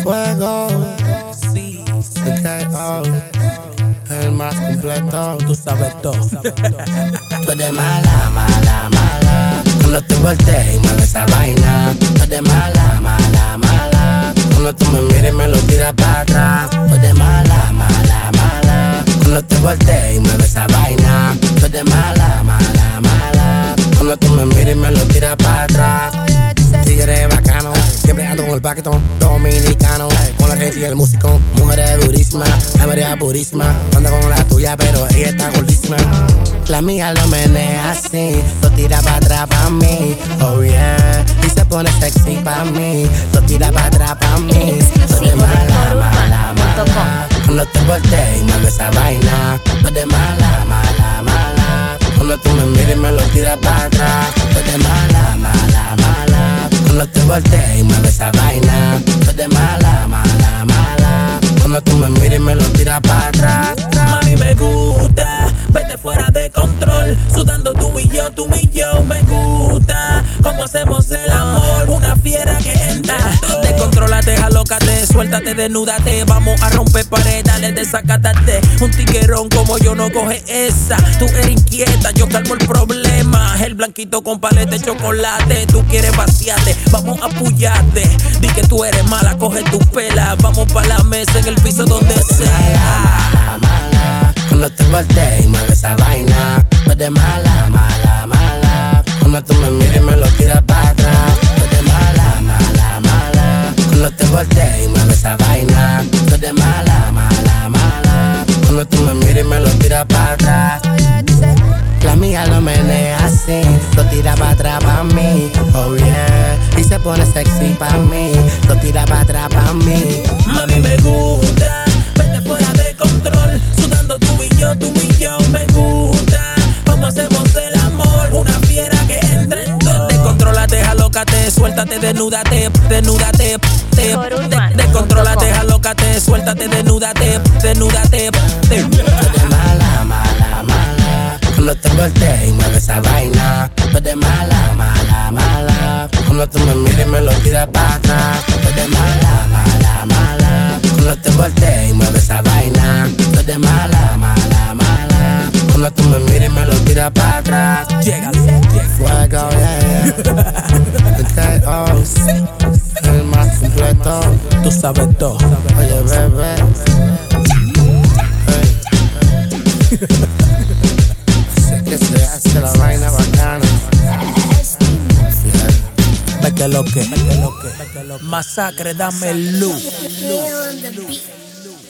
fuego. Sí, KO, el más completo. tú sabes todo. Tú eres mala, mala, mala. Cuando te voltees y mueves esa vaina. Tú eres mala, mala, mala. Cuando tú me mires y me lo tiras para atrás. Tú eres mala, mala, mala. Cuando te voltees y mueves esa vaina. Tú eres mala, mala, mala. Cuando tú me mires y me lo tiras para atrás. Tigre bacano, siempre ando con el paquetón dominicano, con la gente y el músico. Mujeres durísimas, la María purísima. Ando con la tuya, pero ella está gordísima. La mía lo menea así, lo tira para atrás pa' mí, oh yeah. Y se pone sexy pa' mí, lo tira para atrás pa' mí. Tú eres mala, mala, mala. Cuando te voltees y mueves esa vaina. Tú eres mala, mala, mala. Cuando tú me mires y me lo tiras para atrás. Tú eres mala, mala, mala. Cuando te voltees y mueves esa vaina. Tú eres mala, mala, mala. Cuando tú me mires y me lo tiras para atrás. Mami, me gusta verte fuera de control, sudando tú y yo, me gusta cómo hacemos el amor, una fiera que entra. Descontrólate, alócate, suéltate, desnúdate, vamos a romper paredes, dale, desacátate. Un tiguerón como yo no coge esa, tú eres inquieta, yo calmo el problema. El blanquito con paleta de chocolate, tú quieres vaciarte, vamos a apoyarte. Di que tú eres mala, coge tu pela, vamos pa' la mesa en el piso donde sea. Mala, mala. Cuando te voltees y mueves esa vaina. Tú eres mala, mala, mala. Cuando tú me mires y me lo tiras para atrás. Tú eres mala, mala, mala. Cuando te voltees y mueves esa vaina. Tú eres mala, mala, mala. Cuando tú me mires y me lo tiras para atrás. La mía lo menea así, lo tira para atrás pa' mí, oh yeah. Y se pone sexy pa' mí, lo tira para atrás pa' mí. Mami, me gusta verte fuera de control, sudando tú y yo, me gusta cómo hacemos el amor, una fiera que entra en todo. Descontrólate, alócate, suéltate, desnúdate. Descontrólate, alócate, suéltate, desnúdate. Tú eres mala, mala, mala. Cuando te voltees y mueves esa vaina. Tú eres mala, mala, mala. Cuando tú me mires y me lo tiras para atrás. Tú eres mala, mala, mala. Cuando te voltees y mueves esa vaina. Tú eres mala, mala, mala. Cuando tú me mires y me lo tiras para atrás. Llégale, Fuego, yeah, yeah. KO, el más completo. tú sabes todo. Oye, bebé. Sé que se hace la vaina bacana. Ve que lo que, masacre, dame luz.